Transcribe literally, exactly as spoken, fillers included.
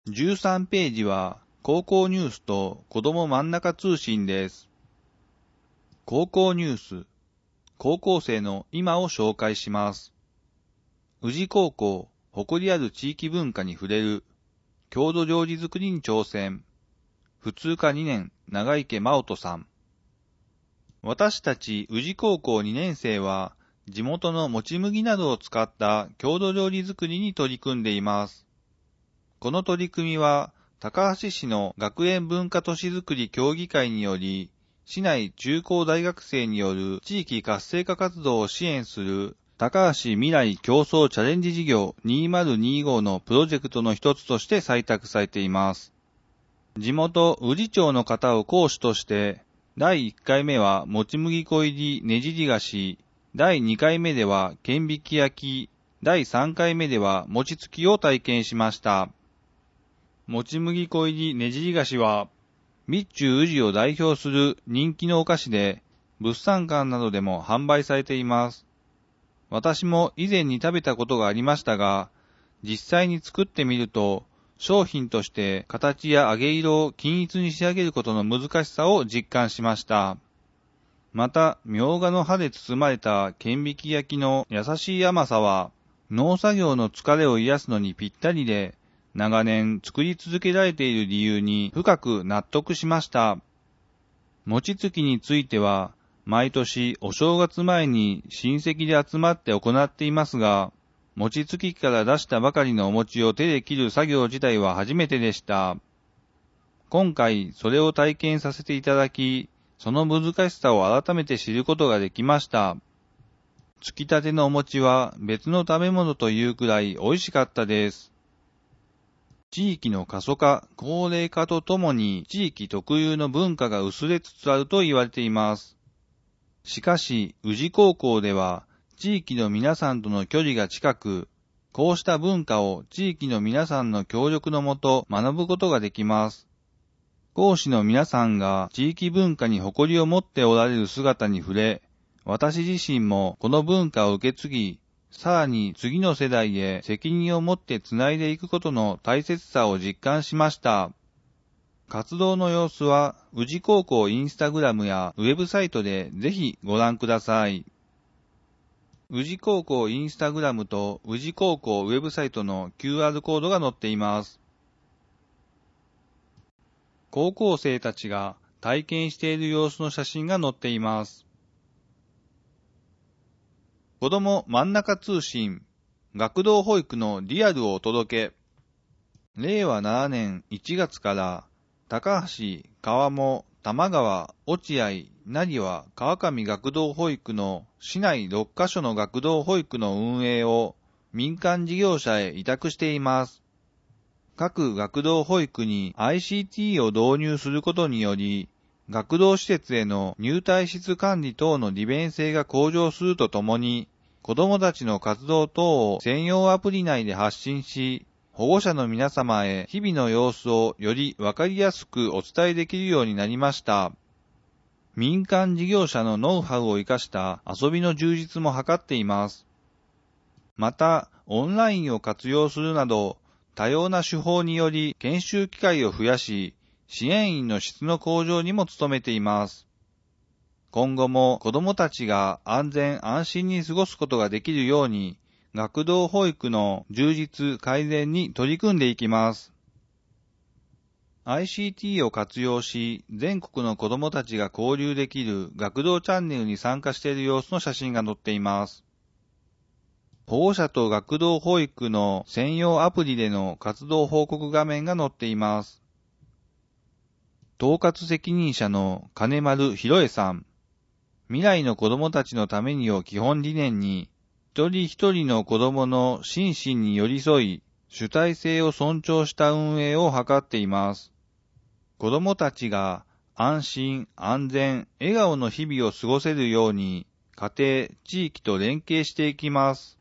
じゅうさんページは高校ニュースと子ども真ん中通信です。高校ニュース、高校生の今を紹介します。宇治高校、誇りある地域文化に触れる、郷土料理作りに挑戦。普通科にねん、長池真音さん。私たち宇治高校にねん生は、地元のもち麦などを使った郷土料理作りに取り組んでいます。この取り組みは、高橋市の学園文化都市づくり協議会により、市内中高大学生による地域活性化活動を支援する高橋未来競争チャレンジ事業にせんにじゅうごのプロジェクトの一つとして採択されています。地元宇治町の方を講師として、だいいっかいめはもち麦粉入りねじり菓子、だいにかいめでは顕引き焼き、だいさんかいめでは餅つきを体験しました。もち麦粉入りねじり菓子は、備中宇治を代表する人気のお菓子で、物産館などでも販売されています。私も以前に食べたことがありましたが、実際に作ってみると、商品として形や揚げ色を均一に仕上げることの難しさを実感しました。また、みょうがの葉で包まれた顕引き焼きの優しい甘さは、農作業の疲れを癒すのにぴったりで、長年作り続けられている理由に深く納得しました。餅つきについては、毎年お正月前に親戚で集まって行っていますが、餅つきから出したばかりのお餅を手で切る作業自体は初めてでした。今回それを体験させていただき、その難しさを改めて知ることができました。つきたてのお餅は別の食べ物というくらい美味しかったです。地域の過疎化、高齢化とともに地域特有の文化が薄れつつあると言われています。しかし、宇治高校では地域の皆さんとの距離が近く、こうした文化を地域の皆さんの協力のもと学ぶことができます。講師の皆さんが地域文化に誇りを持っておられる姿に触れ、私自身もこの文化を受け継ぎ、さらに次の世代へ責任を持ってつないでいくことの大切さを実感しました。活動の様子は宇治高校インスタグラムやウェブサイトでぜひご覧ください。宇治高校インスタグラムと宇治高校ウェブサイトの キューアール コードが載っています。高校生たちが体験している様子の写真が載っています。子ども真ん中通信、学童保育のリアルをお届け。れいわななねんいちがつから高橋、川面、玉川、落合、成羽、川上学童保育の市内ろっかしょの学童保育の運営を民間事業者へ委託しています。各学童保育に アイシーティー を導入することにより、学童施設への入退室管理等の利便性が向上するとともに、子どもたちの活動等を専用アプリ内で発信し、保護者の皆様へ日々の様子をよりわかりやすくお伝えできるようになりました。民間事業者のノウハウを生かした遊びの充実も図っています。また、オンラインを活用するなど、多様な手法により研修機会を増やし、支援員の質の向上にも努めています。今後も子どもたちが安全安心に過ごすことができるように、学童保育の充実改善に取り組んでいきます。アイシーティー を活用し、全国の子どもたちが交流できる学童チャンネルに参加している様子の写真が載っています。保護者と学童保育の専用アプリでの活動報告画面が載っています。統括責任者の金丸博恵さん。未来の子どもたちのためにを基本理念に、一人一人の子どもの心身に寄り添い、主体性を尊重した運営を図っています。子どもたちが安心、安全、笑顔の日々を過ごせるように、家庭、地域と連携していきます。